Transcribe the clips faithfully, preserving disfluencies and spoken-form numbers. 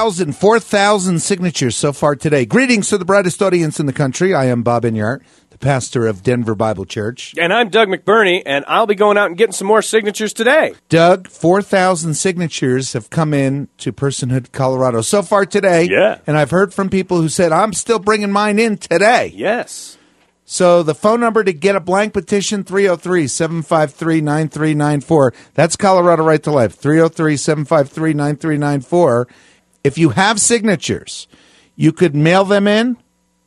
thousand, four thousand signatures so far today. Greetings to the brightest audience in the country. I am Bob Enyart, the pastor of Denver Bible Church. And I'm Doug McBurney, and I'll be going out and getting some more signatures today. Doug, four thousand signatures have come in to Personhood Colorado so far today. Yeah. And I've heard from people who said, I'm still bringing mine in today. Yes. So the phone number to get a blank petition, three oh three, seven five three, nine three nine four. That's Colorado Right to Life, three oh three, seven five three, nine three nine four. If you have signatures, you could mail them in,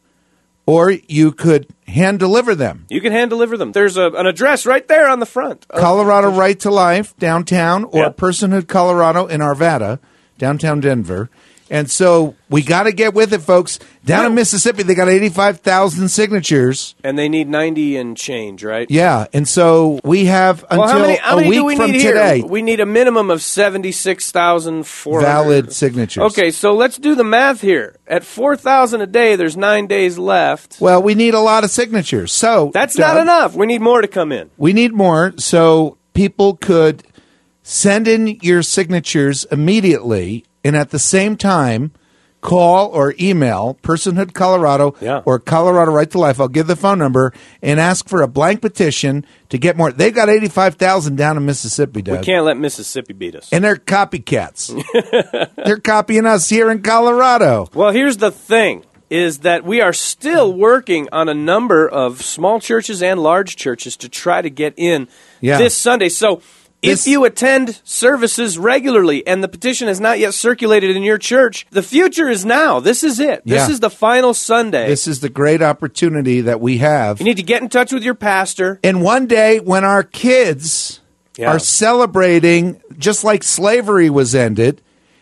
or you could hand deliver them. You can hand deliver them. There's a, an address right there on the front. Colorado Right to Life, downtown, or Yeah. Personhood Colorado in Arvada, downtown Denver. And so we got to get with it, folks. Down in Mississippi, they got eighty-five thousand signatures. And they need ninety and change, right? Yeah, and so we have until Well, how many, how a many week do we from need today. here? We need a minimum of seventy-six thousand four hundred. Valid signatures. Okay, so let's do the math here. At four thousand a day, there's nine days left. Well, we need a lot of signatures. So That's Doug, not enough. We need more to come in. We need more so people could send in your signatures immediately, and at the same time, call or email Personhood Colorado Yeah. or Colorado Right to Life. I'll give the phone number and ask for a blank petition to get more. They've got eighty-five thousand down in Mississippi, Doug. We can't let Mississippi beat us. And they're copycats. They're copying us here in Colorado. Well, here's the thing, is that we are still working on a number of small churches and large churches to try to get in Yeah. this Sunday. So This- if you attend services regularly and the petition has not yet circulated in your church, the future is now. This is it. This Yeah. is the final Sunday. This is the great opportunity that we have. You need to get in touch with your pastor. And one day when our kids Yeah. are celebrating, just like slavery was ended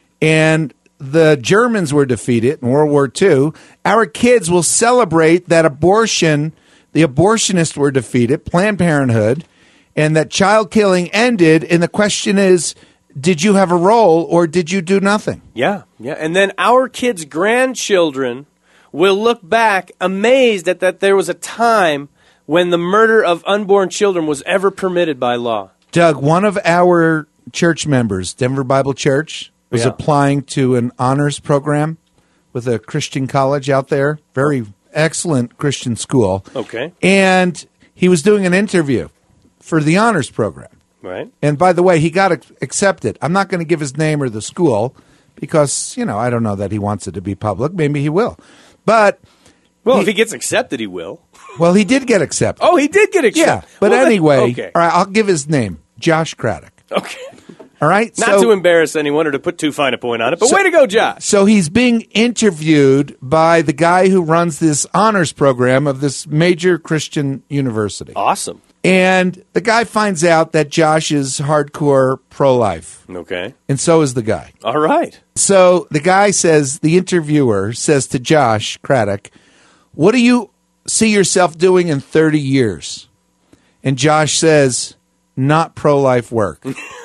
and the Germans were defeated in World War Two, our kids will celebrate that abortion, the abortionists were defeated, Planned Parenthood, and that child killing ended. And the question is, did you have a role or did you do nothing? Yeah, yeah. And then our kids' grandchildren will look back amazed at that there was a time when the murder of unborn children was ever permitted by law. Doug, one of our church members, Denver Bible Church, was Yeah. applying to an honors program with a Christian college out there, very excellent Christian school. Okay. And he was doing an interview for the honors program. Right. And by the way, he got ac- accepted. I'm not going to give his name or the school because, you know, I don't know that he wants it to be public. Maybe he will. But, Well, He- if he gets accepted, he will. well, he did get accepted. Oh, he did get yeah. accepted. But Well, then- anyway, okay. all right, I'll give his name, Josh Craddock. Okay. All right? Not So- to embarrass anyone or to put too fine a point on it, but So- way to go, Josh. So he's being interviewed by the guy who runs this honors program of this major Christian university. Awesome. And the guy finds out that Josh is hardcore pro-life, Okay. and so is the guy. All right. So the guy says, the interviewer says to Josh Craddock, what do you see yourself doing in thirty years? And Josh says, not pro-life work.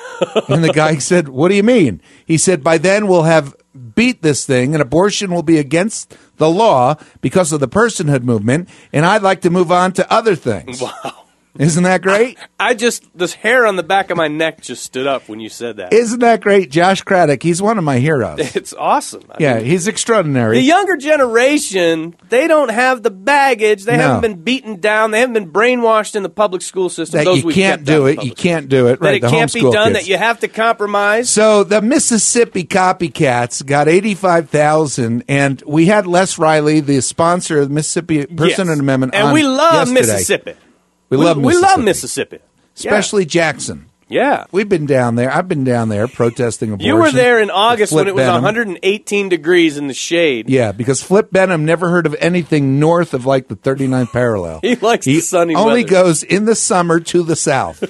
And the guy said, what do you mean? He said, by then we'll have beat this thing and abortion will be against the law because of the personhood movement, and I'd like to move on to other things. Wow. Isn't that great? I just, this hair on the back of my neck just stood up when you said that. Isn't that great? Josh Craddock, he's one of my heroes. It's awesome. I Yeah, mean, he's extraordinary. the younger generation, they don't have the baggage. They No. haven't been beaten down. They haven't been brainwashed in the public school system. that Those you we've can't kept out do of it. public You can't do it. That Right, it the can't be homeschool done, kids. that you have to compromise. So the Mississippi copycats got eighty-five thousand, and we had Les Riley, the sponsor of the Mississippi Personhood Yes. Amendment, And on we love yesterday. Mississippi. We, love we Mississippi. love Mississippi. especially Jackson. Yeah. We've been down there. I've been down there protesting abortion. You were there in August when Flip it was Benham. one hundred eighteen degrees in the shade. Yeah, because Flip Benham never heard of anything north of like the thirty-ninth parallel. He likes the sunny only weather. goes in the summer to the south.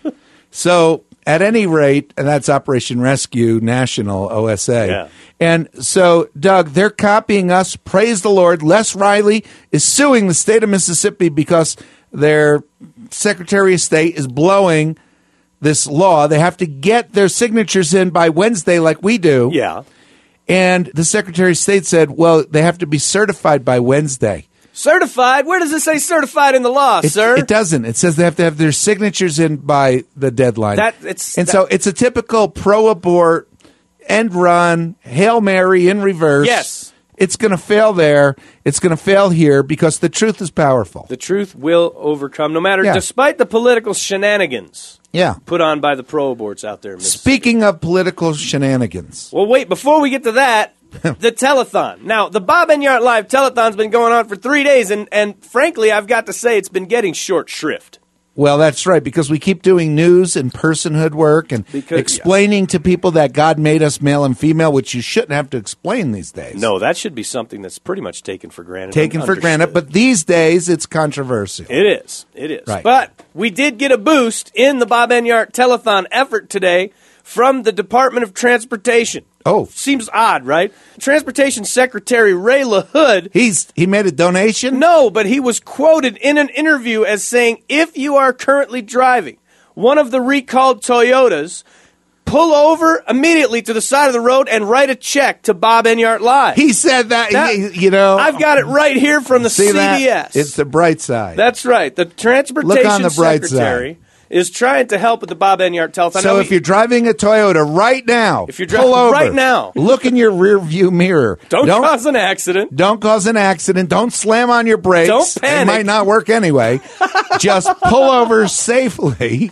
So at any rate, and that's Operation Rescue National, O S A. Yeah. And so, Doug, they're copying us. Praise the Lord. Les Riley is suing the state of Mississippi because their Secretary of State is blowing this law. They have to get their signatures in by Wednesday like we do. Yeah. And the Secretary of State said, well, they have to be certified by Wednesday. Certified? Where does it say certified in the law, It, sir? it doesn't. It says they have to have their signatures in by the deadline. That- it's- and that- so it's a typical pro-abort end run, Hail Mary in reverse. Yes. It's going to fail there. It's going to fail here because the truth is powerful. The truth will overcome, no matter, Yeah. despite the political shenanigans Yeah. put on by the pro-aborts out there in Mississippi. Speaking of political shenanigans. Well, wait, before we get to that, the telethon. Now, the Bob Enyart Live telethon's been going on for three days, and, and frankly, I've got to say it's been getting short shrift. Well, that's right, because we keep doing news and personhood work and Because- explaining to people that God made us male and female, which you shouldn't have to explain these days. No, that should be something that's pretty much taken for granted. Taken and for granted, understood. but these days it's controversial. It is. It is. Right. But we did get a boost in the Bob Enyart telethon effort today from the Department of Transportation. Oh. Seems odd, right? Transportation Secretary Ray LaHood. He's he made a donation? No, but he was quoted in an interview as saying, if you are currently driving one of the recalled Toyotas, pull over immediately to the side of the road and write a check to Bob Enyart Live. He said that, That- he- you know. I've got it right here from the See C D that? S. It's the bright side. That's right. The Transportation Look on the bright Secretary is trying to help with the Bob Enyart telethon. So Now, if we- you're driving a Toyota right now, If you're pull driving over, right now. look in your rear view mirror. don't, cause an accident. Don't cause an accident. Don't slam on your brakes. Don't It panic. might not work anyway. Just pull over safely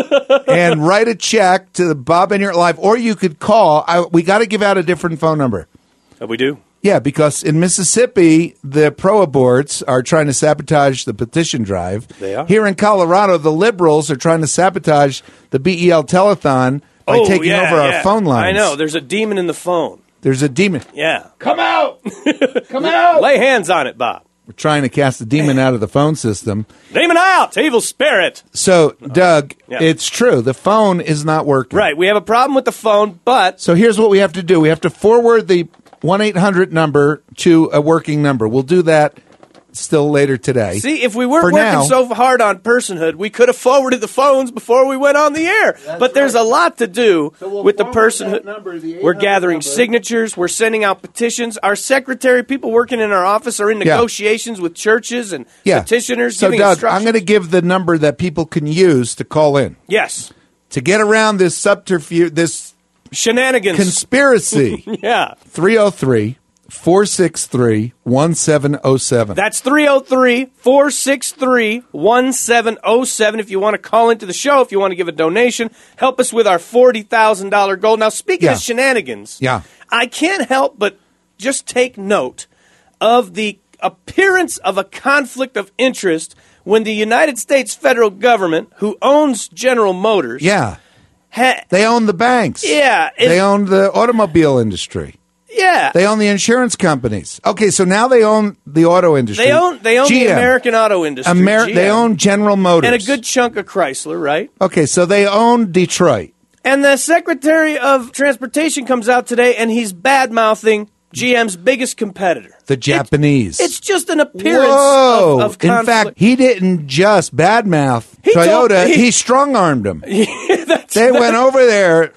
and write a check to the Bob Enyart Live, or you could call. I, we got to give out a different phone number. Oh, we do. Yeah, because in Mississippi, the pro-aborts are trying to sabotage the petition drive. They are. Here in Colorado, the liberals are trying to sabotage the B E L telethon by oh, taking yeah, over our yeah. phone lines. I know. There's a demon in the phone. There's a demon. Yeah. Come out! Come out! Lay hands on it, Bob. We're trying to cast the demon out of the phone system. Demon out, evil spirit. So, Doug, Yeah. it's true. The phone is not working. Right. We have a problem with the phone, but So here's what we have to do. We have to forward the one eight hundred number to a working number. We'll do that still later today. see, if we weren't For working now- so hard on personhood, we could have forwarded the phones before we went on the air. But there's a lot to do we'll with the forward personhood. that number, the We're eight hundred gathering number. signatures. We're sending out petitions. Our secretary, people working in our office, are in Yeah. negotiations with churches and Yeah. petitioners. So, giving Doug, instructions. I'm going to give the number that people can use to call in yes, to get around this subterfuge, this shenanigans. conspiracy. yeah. three oh three, four six three, one seven oh seven. That's three oh three, four six three, one seven oh seven if you want to call into the show, if you want to give a donation, help us with our forty thousand dollars goal. Now, speaking Yeah. of shenanigans, Yeah. I can't help but just take note of the appearance of a conflict of interest when the United States federal government, who owns General Motors, Yeah. ha- They own the banks. Yeah, it- They own the automobile industry. yeah, They own the insurance companies. Okay, so now they own the auto industry. they own they own G M. the American auto industry, Amer- G M, They own General Motors. and a good chunk of Chrysler, right? Okay, so they own Detroit. And the Secretary of Transportation comes out today, and he's bad-mouthing G M's biggest competitor. The Japanese. It, it's just an appearance Whoa. of, of In conflict. fact, he didn't just badmouth He told- Toyota. he- he strong-armed them. That's- They went over there.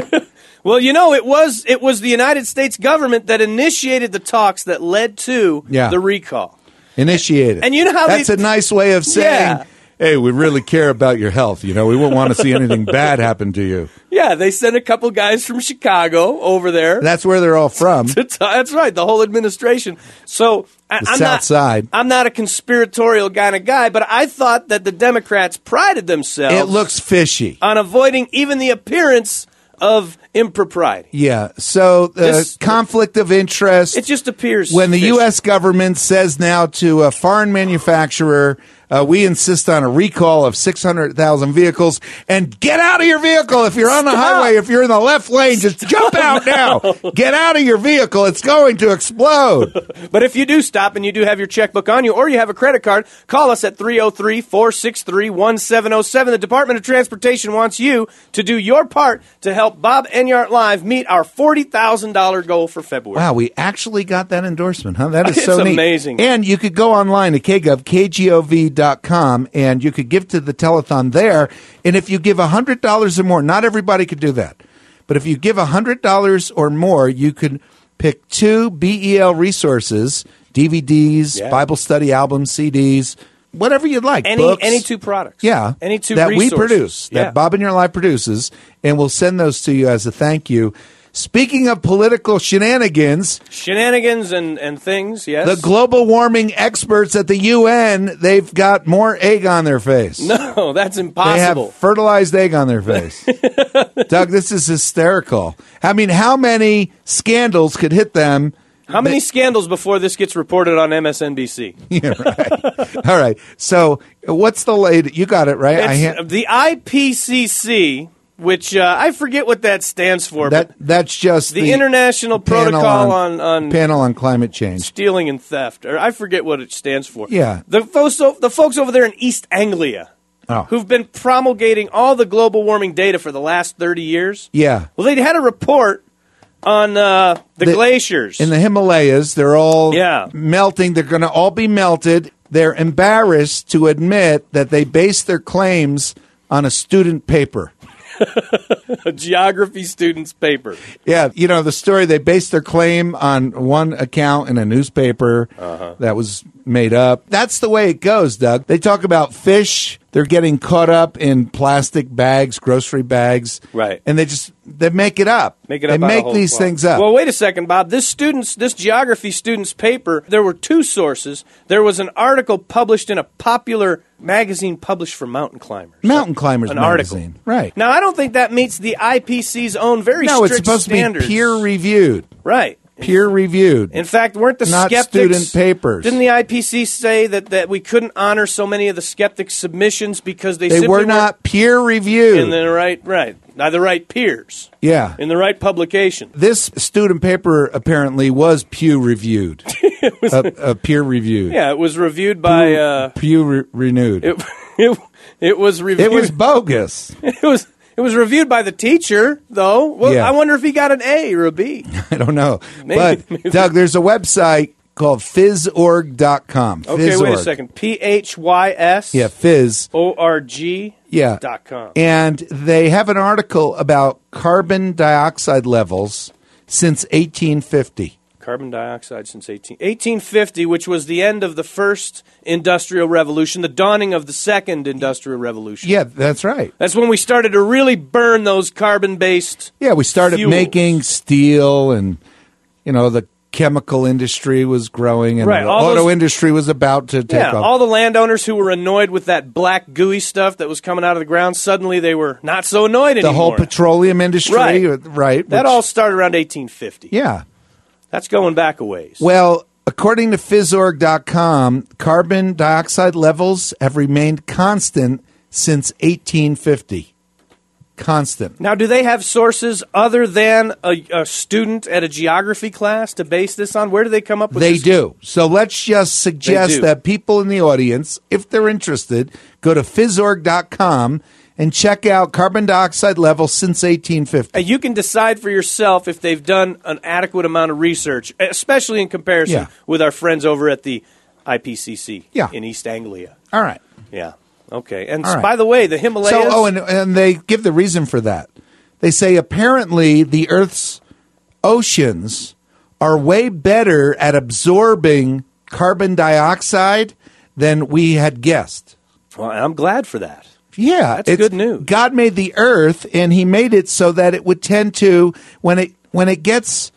well, you know, it was it was the United States government that initiated the talks that led to Yeah. the recall. Initiated. And you know how That's they- a nice way of saying, Yeah. hey, we really care about your health. You know, we wouldn't want to see anything bad happen to you. Yeah, they sent a couple guys from Chicago over there. That's where they're all from. to t- That's right, the whole administration. So I, The I'm South not, Side. I'm not a conspiratorial kind of guy, but I thought that the Democrats prided themselves It looks fishy. on avoiding even the appearance of impropriety. Yeah. So the This- conflict of interest. It just appears when the fishy. U S government says now to a foreign manufacturer, uh, we insist on a recall of six hundred thousand vehicles, and get out of your vehicle if you're on the Stop. highway. If you're in the left lane, just jump out now. Get out of your vehicle. It's going to explode. But if you do stop and you do have your checkbook on you or you have a credit card, call us at three oh three, four six three, one seven oh seven. The Department of Transportation wants you to do your part to help Bob Enyart Live meet our forty thousand dollars goal for February. Wow, we actually got that endorsement, huh? That is It's so neat. amazing. And you could go online to K G O V, K G O V dot com, and you could give to the telethon there. And if you give one hundred dollars or more, not everybody could do that, but if you give one hundred dollars or more, you could pick two B E L resources, D V Ds, Yeah. Bible study albums, C Ds, whatever you'd like. Any books. any two products. Yeah, Any two that resources. we produce, Yeah. that Bob and Your Life produces, and we'll send those to you as a thank you. Speaking of political shenanigans, Shenanigans and, and things, yes. the global warming experts at the U N, they've got more egg on their face. No, that's They impossible. have fertilized egg on their face. Doug, this is hysterical. I mean, how many scandals could hit them? How many scandals before this gets reported on M S N B C? Yeah, right. All right. So, what's the latest? You got it, right? I It's ha- the I P C C, which uh, I forget what that stands for, that but That's just the, the, International panel Protocol on, on Panel on Climate Change. Stealing and Theft, or I forget what it stands for. Yeah. The folks, the folks over there in East Anglia, Oh. who've been promulgating all the global warming data for the last thirty years. Yeah. Well, they had a report on uh, the, The- glaciers. In the Himalayas, they're all Yeah. melting. They're going to all be melted. They're embarrassed to admit that they based their claims on a student paper. a geography student's paper. Yeah, you know, the story, they based their claim on one account in a newspaper Uh-huh. that was made up. That's the way it goes, Doug. They talk about fish. They're getting caught up in plastic bags, grocery bags. Right. And they just, they make it up. Make it They up out of make whole these cloth. things up. Well, wait a second, Bob. This student's, this geography student's paper, there were two sources. There was an article published in a popular magazine published for mountain climbers. Mountain Climbers an magazine. article. Right. Now, I don't think that meets the I P C's own very No, it's strict supposed standards. to be peer reviewed. Right. Peer reviewed. In fact, weren't the Not skeptics student papers. Didn't the I P C say that, that we couldn't honor so many of the skeptics' submissions because they, They simply were weren't not peer reviewed. in the right right, not the right peers, yeah. in the right publication. This student paper apparently was Pew reviewed. uh, uh, peer reviewed. Yeah, it was reviewed by. Uh, Pew re- renewed. it, it it was reviewed. It was bogus. it was it was reviewed by the teacher, though. Well, Yeah. I wonder if he got an A or a B. I don't know. Maybe- but, maybe. Doug, there's a website called phys org dot com. Okay, Phys wait a org. second. P H Y S. Yeah, Phys. O R G. Yeah. Dot com. And they have an article about carbon dioxide levels since eighteen fifty. Carbon dioxide since eighteen, eighteen fifty, which was the end of the first industrial revolution, the dawning of the second industrial revolution. Yeah, that's right. That's when we started to really burn those carbon-based. Yeah, we started fuels. making steel, and you know the chemical industry was growing, and Right, the all auto those- industry was about to take Yeah, off. all the landowners who were annoyed with that black gooey stuff that was coming out of the ground, suddenly they were not so annoyed the anymore. whole petroleum industry, Right. right? That which- all started around eighteen fifty. yeah. That's going back a ways. Well, according to phys org dot com, carbon dioxide levels have remained constant since eighteen fifty. Constant. Now, do they have sources other than a, a student at a geography class to base this on? Where do they come up with They this? do. So let's just suggest do. that people in the audience, if they're interested, go to phys org dot com and check out carbon dioxide levels since eighteen fifty. And you can decide for yourself if they've done an adequate amount of research, especially in comparison Yeah. with our friends over at the I P C C Yeah. in East Anglia. All right. Yeah. Okay. And All right. by the way, the Himalayas. So, oh, and, and they give the reason for that. They say apparently the Earth's oceans are way better at absorbing carbon dioxide than we had guessed. Well, I'm glad for that. Yeah, That's it's- good news. God made the Earth, and He made it so that it would tend to when it when it gets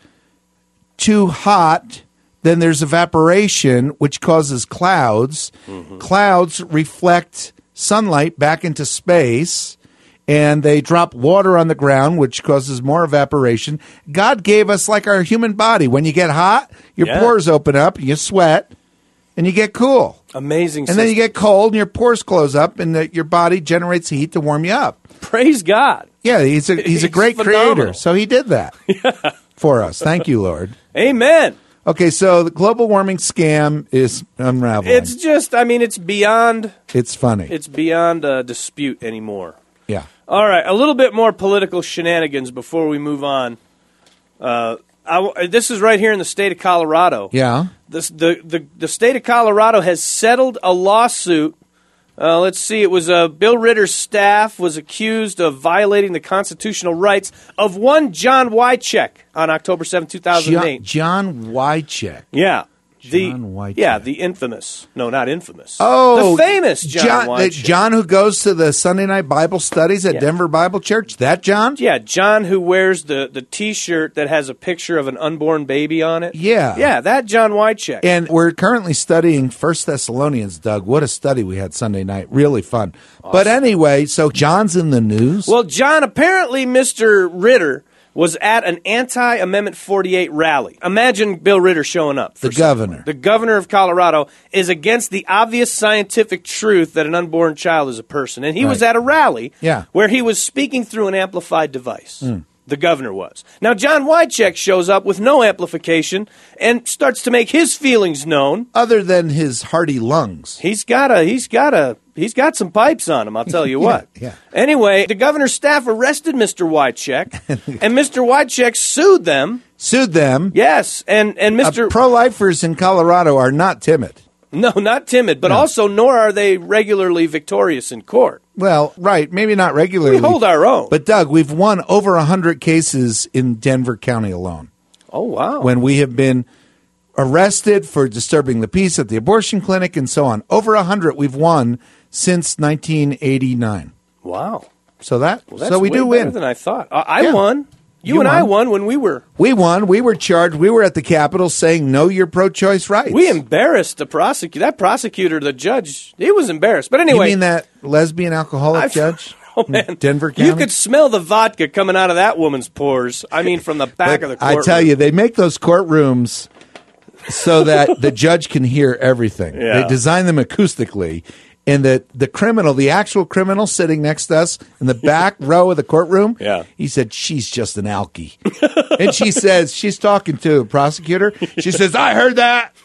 too hot. Then there's evaporation, which causes clouds. Mm-hmm. Clouds reflect sunlight back into space, and they drop water on the ground, which causes more evaporation. God gave us like our human body. When you get hot, your Yeah. pores open up, you sweat, and you get cool. Amazing. And then you system. get cold, and your pores close up, and the, your body generates heat to warm you up. Praise God. Yeah, he's a he's a It's great phenomenal. creator, so he did that for us. Thank you, Lord. Amen. Okay, so the global warming scam is unraveling. It's just, I mean, it's beyond, It's funny. it's beyond a dispute anymore. yeah. All right, a little bit more political shenanigans before we move on. Uh, I w this is right here in the state of Colorado. Yeah. This, the, the, the state of Colorado has settled a lawsuit. Uh, let's see, it was uh, Bill Ritter's staff was accused of violating the constitutional rights of one John Wycheck on October seventh, two thousand eight. John, John Wycheck. Yeah. The, John Wycheck. Yeah, the infamous. No, not infamous. Oh, the famous John, John, the Wycheck. John who goes to the Sunday night Bible studies at Yeah. Denver Bible Church. That John? Yeah, John who wears the, the T-shirt that has a picture of an unborn baby on it. Yeah. Yeah, that John Wycheck. And we're currently studying First Thessalonians, Doug. What a study we had Sunday night. Really fun. Awesome. But anyway, so John's in the news. Well, John, apparently Mister Ritter was at an anti-Amendment forty-eight rally. Imagine Bill Ritter showing up. The governor. The governor of Colorado is against the obvious scientific truth that an unborn child is a person. And he Right. was at a rally Yeah. where he was speaking through an amplified device. Mm. The governor was. Now, John Wycheck shows up with no amplification and starts to make his feelings known. Other than his hearty lungs. He's got a, he's got a, he's got some pipes on him, I'll tell you Yeah, what. yeah. Anyway, the governor's staff arrested Mister Wycheck, and Mister Wycheck sued them. Sued them. Yes, and, and Mister Uh, pro-lifers in Colorado are not timid. No, not timid, but No. also nor are they regularly victorious in court. Well, right, maybe not regularly. We hold our own. But, Doug, we've won over one hundred cases in Denver County alone. Oh, wow. When we have been arrested for disturbing the peace at the abortion clinic and so on. Over one hundred we've won since nineteen eighty-nine. Wow. So that Well, that's so we way do better win. than I thought. I, I Yeah. won. You, You and I won. won when we were. We won. We were charged. We were at the Capitol saying, no, your pro-choice rights. We embarrassed the prosecutor. That prosecutor, the judge, he was embarrassed. But You anyway. mean that lesbian alcoholic I've- judge? Oh, man. Denver County? You could smell the vodka coming out of that woman's pores. I mean, from the back But of the I courtroom. tell you, they make those courtrooms so that the judge can hear everything. Yeah. They design them acoustically. And the, the criminal, the actual criminal sitting next to us in the back row of the courtroom, Yeah. he said, she's just an alkie. And she says, she's talking to a prosecutor. She says, I heard that.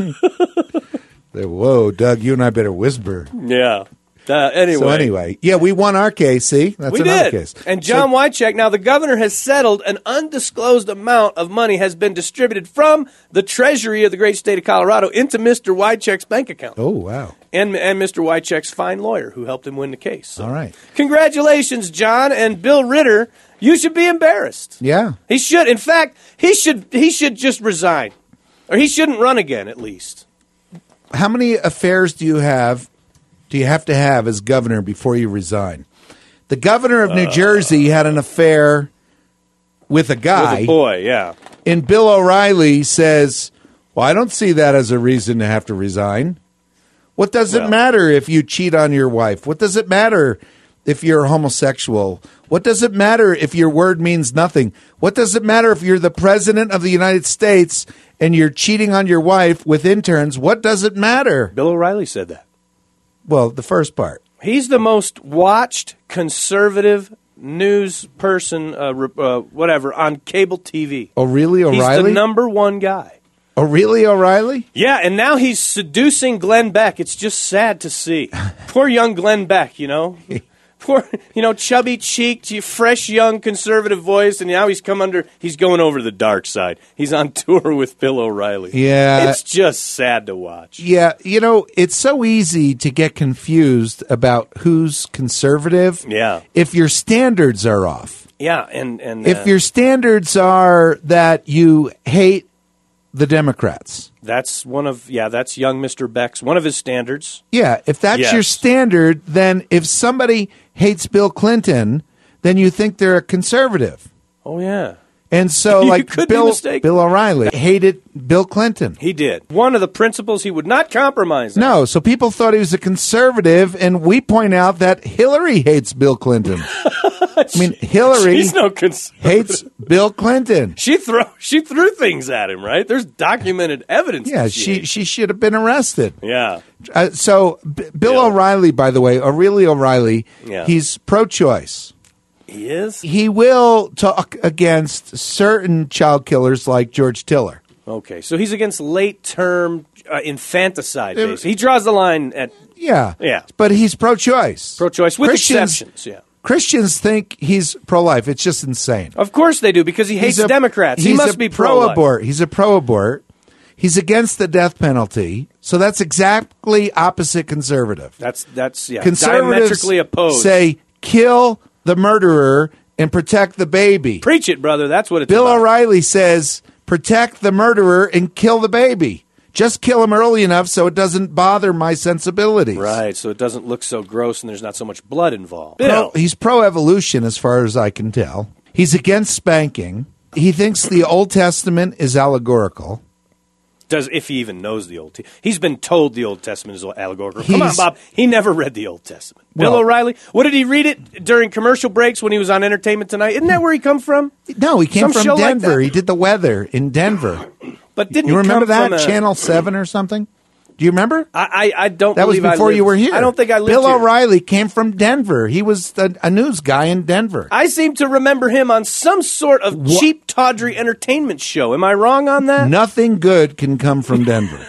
Whoa, Doug, you and I better whisper. Yeah. Uh, anyway. So anyway, yeah, we won our case. See, that's We another did. case. And John So- Wycheck, now the governor has settled an undisclosed amount of money has been distributed from the treasury of the great state of Colorado into Mister Wycheck's bank account. Oh wow! And, and Mister Wycheck's fine lawyer who helped him win the case. So, All right. Congratulations, John and Bill Ritter. You should be embarrassed. Yeah. He should. In fact, he should he should just resign. Or he shouldn't run again, at least. How many affairs do you have? Do you have to have as governor before you resign? The governor of New Uh, Jersey had an affair with a guy. With a boy, yeah. And Bill O'Reilly says, well, I don't see that as a reason to have to resign. What does Well- it matter if you cheat on your wife? What does it matter if you're homosexual? What does it matter if your word means nothing? What does it matter if you're the president of the United States and you're cheating on your wife with interns? What does it matter? Bill O'Reilly said that. Well, the first part. He's the most watched conservative news person, uh, re- uh, whatever, on cable T V. Oh, really, He's O'Reilly? the number one guy. Oh, really, O'Reilly? Yeah, and now he's seducing Glenn Beck. It's just sad to see. Poor young Glenn Beck, you know? Poor, you know, chubby cheeked, fresh, young, conservative voice, and now he's come under, he's going over the dark side. He's on tour with Bill O'Reilly. Yeah. It's just sad to watch. Yeah, you know, it's so easy to get confused about who's conservative. Yeah. If your standards are off. Yeah, and, and If uh, your standards are that you hate the Democrats. that's one of, yeah, that's young Mister Beck's, one of his standards. Yeah, if that's Yes. your standard, then if somebody hates Bill Clinton, then you think they're a conservative. Oh, yeah. And so, You like could be Bill, mistaken. Bill O'Reilly hated Bill Clinton. He did. One of the principles he would not compromise on. No, so people thought he was a conservative, and we point out that Hillary hates Bill Clinton. I mean, Hillary She's no conservative. hates Bill Clinton. She throw she threw things at him, right? There's documented evidence. Yeah, that she hates she should have been arrested. him. Yeah. Uh, so B- Bill Yeah. O'Reilly, by the way, O'Reilly O'Reilly, Yeah. he's pro-choice. He is? He will talk against certain child killers like George Tiller. Okay, so he's against late-term uh, infanticide. Basically. He draws the line at Yeah, Yeah. but he's pro-choice. pro-choice with Christians- exceptions. Yeah. Christians think he's pro-life. It's just insane. Of course they do, because he hates He's a- Democrats. He he's must a be pro-life. pro-abort. He's a pro-abort. He's against the death penalty. So that's exactly opposite conservative. That's, that's yeah, Conservatives diametrically opposed. say kill the murderer and protect the baby. Preach it, brother. That's what it's Bill about. O'Reilly says protect the murderer and kill the baby. Just kill him early enough so it doesn't bother my sensibilities. Right, so it doesn't look so gross and there's not so much blood involved. Pro, he's pro-evolution as far as I can tell. He's against spanking. He thinks the Old Testament is allegorical. Does if he even knows the Old Testament. He's been told the Old Testament is allegorical. Come on, Bob. He never read the Old Testament. Bill Well- O'Reilly, what did he read it during commercial breaks when he was on Entertainment Tonight? Isn't that where he come from? No, he came Some from show like Denver. that? He did the weather in Denver. But didn't You he remember come that? from a- Channel seven or something? Do you remember? I, I, I don't That was believe I before lived- you were here. I don't think I lived Bill here. O'Reilly came from Denver. He was a, a news guy in Denver. I seem to remember him on some sort of Wha- cheap, tawdry entertainment show. Am I wrong on that? Nothing good can come from Denver.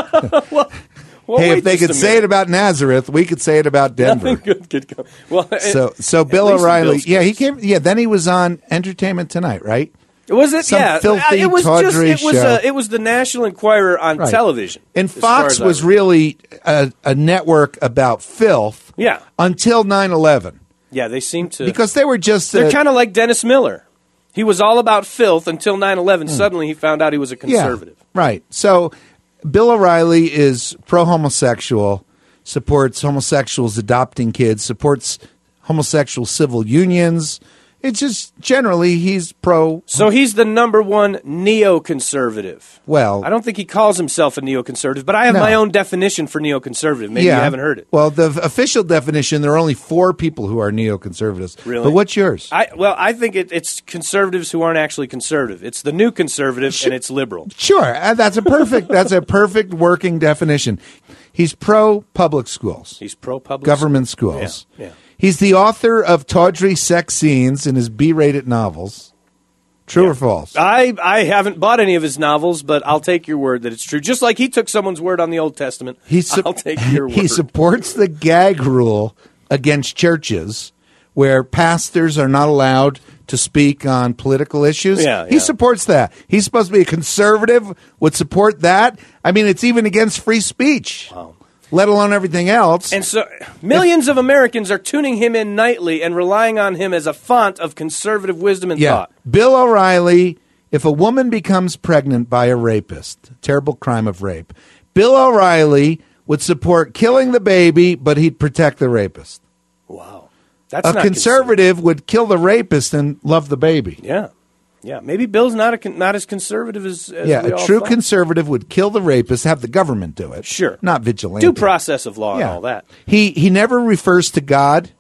Well, hey, wait if they just could a say minute. it about Nazareth, we could say it about Denver. Nothing good could come. Well, So, it- so at Bill least in O'Reilly, Bill's yeah, he case. came. Yeah, then he was on Entertainment Tonight, right? Was it? Some yeah, filthy, it was just tawdry it was show. uh, it was the National Enquirer on Right. television. And as far Fox as I was remember. really a, a network about filth. Yeah. Until nine eleven, Yeah, they seem to because they were just They're uh, kind of like Dennis Miller. He was all about filth until nine eleven. Suddenly he found out he was a conservative. Yeah, right. So Bill O'Reilly is pro-homosexual, supports homosexuals adopting kids, supports homosexual civil unions. It's just generally he's pro. So he's the number one neoconservative. Well, I don't think he calls himself a neoconservative, but I have No. my own definition for neoconservative. Maybe yeah. you haven't heard it. Well, the f- official definition, there are only four people who are neoconservatives. Really? But what's yours? I, well, I think it, it's conservatives who aren't actually conservative. It's the new conservative, and it's liberal. Sure, uh, that's a perfect. that's a perfect working definition. He's pro public schools, He's pro-public. government schools. Yeah, yeah. He's the author of tawdry sex scenes in his B-rated novels. True or false? I, I haven't bought any of his novels, but I'll take your word that it's true. Just like he took someone's word on the Old Testament, He su- I'll take your word. He supports the gag rule against churches, where pastors are not allowed to speak on political issues. Yeah, He yeah. supports that. He's supposed to be a conservative, would support that. I mean, it's even against free speech. Wow. Let alone everything else. And so millions of Americans are tuning him in nightly and relying on him as a font of conservative wisdom and yeah. thought. Bill O'Reilly, if a woman becomes pregnant by a rapist, terrible crime of rape, Bill O'Reilly would support killing the baby, but he'd protect the rapist. Wow. That's A not conservative would kill the rapist and love the baby. Yeah. Yeah. Maybe Bill's not a con- not as conservative as, as Yeah, we a all true thought. conservative would kill the rapist, have the government do it. Sure. Not vigilante. Due process of law and Yeah. all that. He he never refers to God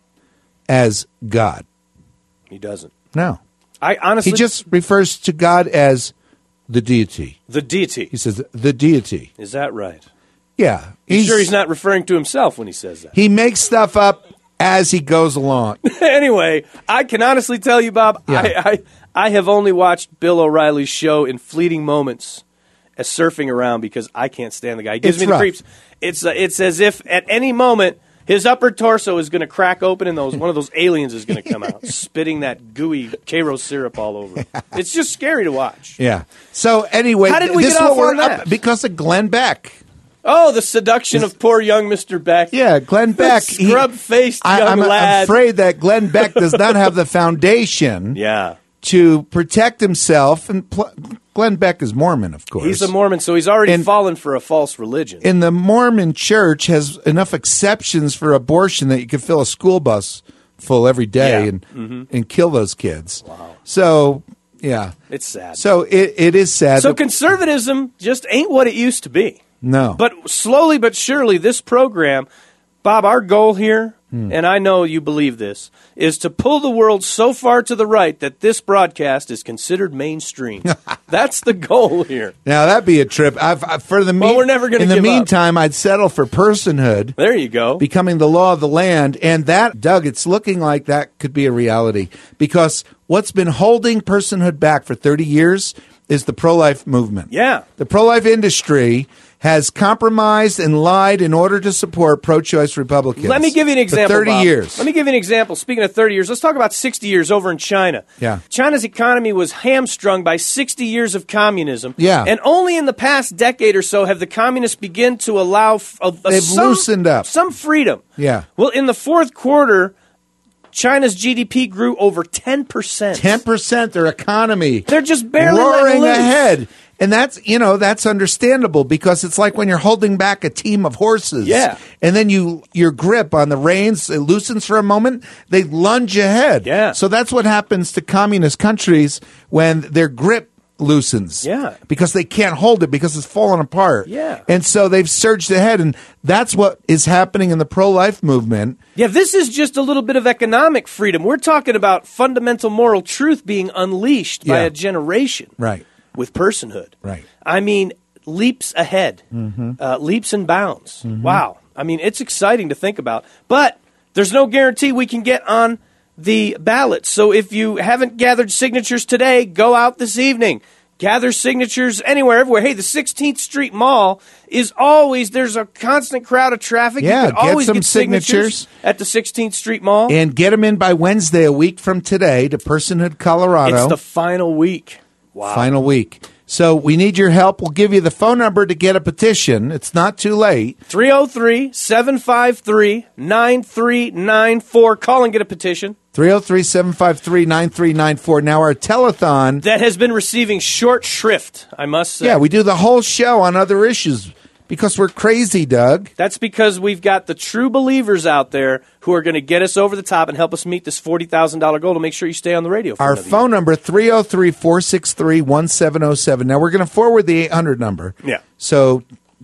as God. He doesn't. No. I honestly He just refers to God as the deity. the deity. He says the deity. Is that right? Yeah. You sure he's not referring to himself when he says that? He makes stuff up as he goes along. Anyway, I can honestly tell you, Bob, Yeah. I, I I have only watched Bill O'Reilly's show in fleeting moments as surfing around because I can't stand the guy. He gives It's me the rough. creeps. It's uh, it's as if at any moment his upper torso is going to crack open and those one of those aliens is going to come out, spitting that gooey Cairo syrup all over. It's just scary to watch. Yeah. So anyway, How did we this get is off what we're on that? up because of Glenn Beck. Oh, the seduction of poor young Mister Beck. Yeah, Glenn Beck. he- Scrub-faced I- young I'm lad. afraid that Glenn Beck does not have the foundation Yeah. to protect himself. And pl- Glenn Beck is Mormon, of course. He's a Mormon, so he's already And- fallen for a false religion. And the Mormon church has enough exceptions for abortion that you could fill a school bus full every day Yeah. and Mm-hmm. and kill those kids. Wow. So, yeah. It's sad. So it, it is sad. So that- conservatism just ain't what it used to be. no. But slowly but surely, this program, Bob, our goal here, Hmm. and I know you believe this, is to pull the world so far to the right that this broadcast is considered mainstream. That's the goal here. Now that'd be a trip. I've, I, for the Well, mean- we're never gonna In the give up. meantime, I'd settle for personhood. There you go. Becoming the law of the land. And that, Doug, it's looking like that could be a reality because what's been holding personhood back for thirty years is the pro-life movement. Yeah. The pro-life industry has compromised and lied in order to support pro-choice Republicans. Let me give you an example. For thirty Bob. years. Let me give you an example. Speaking of thirty years, let's talk about sixty years over in China. Yeah. China's economy was hamstrung by sixty years of communism. Yeah. And only in the past decade or so have the communists begun to allow f- a, a They've some, loosened up. some freedom. Yeah. Well, in the fourth quarter, China's G D P grew over ten percent. ten percent their economy. They're just barely roaring letting loose. ahead. And that's, you know, that's understandable because it's like when you're holding back a team of horses. Yeah. And then you your grip on the reins, it loosens for a moment, they lunge ahead. Yeah. So that's what happens to communist countries when their grip loosens. Yeah. Because they can't hold it because it's falling apart. Yeah. And so they've surged ahead, and that's what is happening in the pro-life movement. Yeah, this is just a little bit of economic freedom. We're talking about fundamental moral truth being unleashed by Yeah. a generation. Right. With personhood. Right. I mean, leaps ahead, Mm-hmm. uh, leaps and bounds. Wow. I mean, it's exciting to think about. But there's no guarantee we can get on the ballot. So if you haven't gathered signatures today, go out this evening. Gather signatures anywhere, everywhere. Hey, the sixteenth Street Mall is always, there's a constant crowd of traffic. Yeah, you can get always some get signatures, signatures. at the sixteenth Street Mall. And get them in by Wednesday, a week from today, to Personhood, Colorado. It's the final week. Wow. Final week. So we need your help. We'll give you the phone number to get a petition. It's not too late. three oh three, seven five three, nine three nine four. Call and get a petition. three oh three, seven five three, nine three nine four. Now, our telethon. That has been receiving short shrift, I must say. Yeah, we do the whole show on other issues because we're crazy, Doug. That's because we've got the true believers out there who are going to get us over the top and help us meet this forty thousand dollars goal to make sure you stay on the radio for Our another phone year. number, three oh three, four six three, one seven oh seven. Now, we're going to forward the eight hundred number. Yeah. So,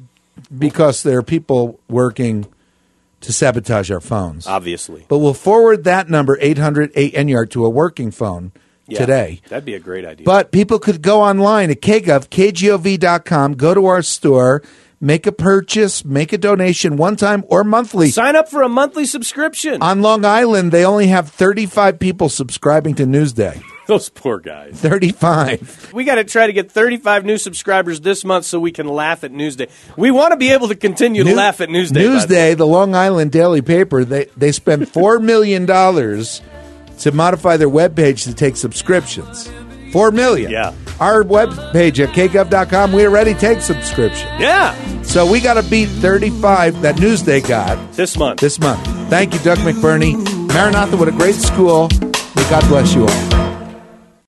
because there are people working to sabotage our phones. Obviously. But we'll forward that number, eight hundred eight N Y A R D, to a working phone Yeah, today. That'd be a great idea. But people could go online at K Gov, K G O V dot com, go to our store, make a purchase, make a donation one time or monthly. Sign up for a monthly subscription. On Long Island, they only have thirty-five people subscribing to Newsday. Those poor guys. thirty-five. We got to try to get thirty-five new subscribers this month so we can laugh at Newsday. We want to be able to continue to New- laugh at Newsday. by the way. Newsday, the Long Island Daily paper, they, they spent four million dollars to modify their webpage to take subscriptions. Four million. Yeah. Our webpage at K Gov dot com, we already take subscription. Yeah. So we got to beat thirty-five that Newsday got This month. this month. Thank you, Doug McBurney. Maranatha, what a great school. May God bless you all.